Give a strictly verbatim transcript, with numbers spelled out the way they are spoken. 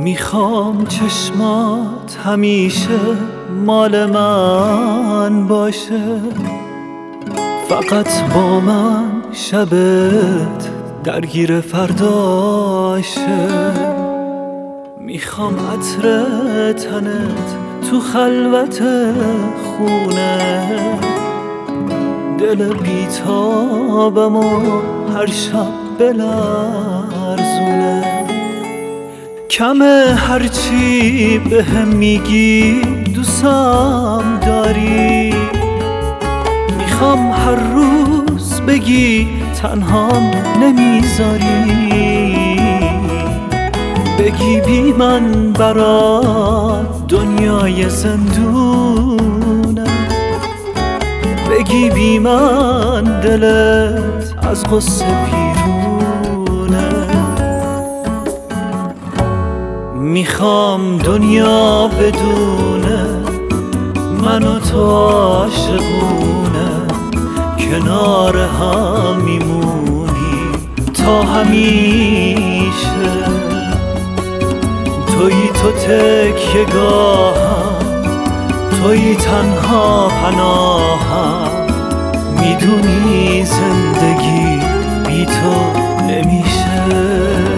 میخوام چشمات همیشه مال من باشه، فقط با من شبت درگیر فرداشه. میخوام عطر تنت تو خلوت خونه، دل بیتابم و هر شب بلرزونه. کمه هرچی بهم میگی دوستم داری، میخوام هر روز بگی تنهام نمیذاری، بگی بی من برات دنیای زندونه، بگی بی من دلت از غصه بیرونه. میخوام دنیا بدونه من و تو عاشقونه، کنار هم میمونیم تا همیشه. تویی تو تکیه گاهم، تویی تنها پناهم، میدونی زندگی بی تو نمیشه.